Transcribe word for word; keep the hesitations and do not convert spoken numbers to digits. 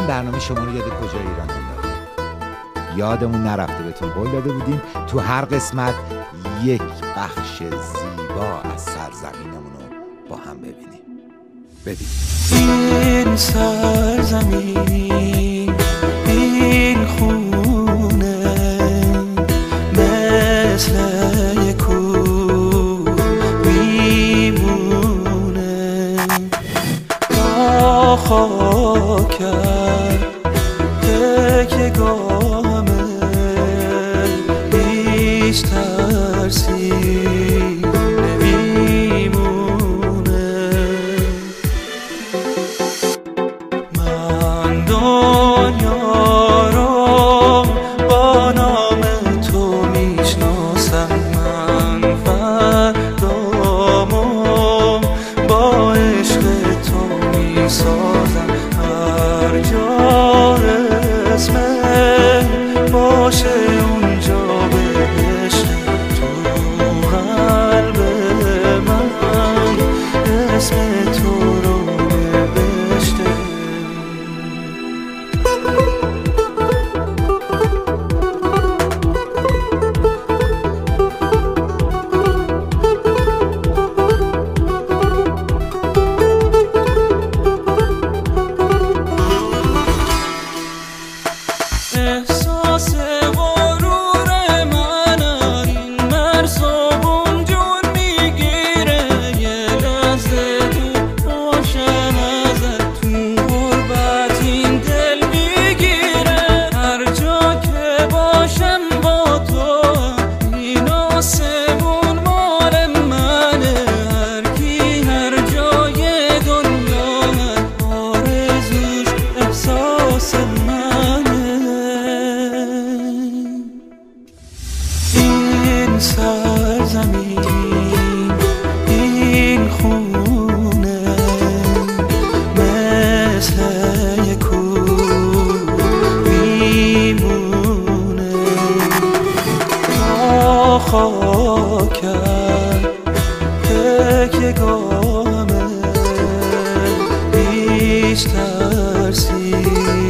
برنامه شما رو یاد کجای ایران انداختیم. یادمون نرفته بهتون قول داده بودیم تو هر قسمت یک بخش زیبا از سرزمینمون رو با هم ببینیم. ببینیم این سرزمین، این خونه مثل یک کوه میمونه، با خاکر تکیه گاهمه، هیچ ترسی نمیمونه. من دنیا رو با نام تو میشناسم، من فردامو با عشق تو میسازم. هر جا اسمت باشه اونجا بهشت، تو قلب من اسم تو رو نوشته. احساس غرور من این مرزبون جون میگیره، یه لحظه تو باشم ازت، تو غربت این دل میگیره. هر جا که باشم با تو، این آسمون مال منه. هر کی هر جای دنیا آرزوش احساس منه. این سرزمین، این خونه مثل یک کوه میمونه، با خاکر تکیه گاهمه، هیچ ترسی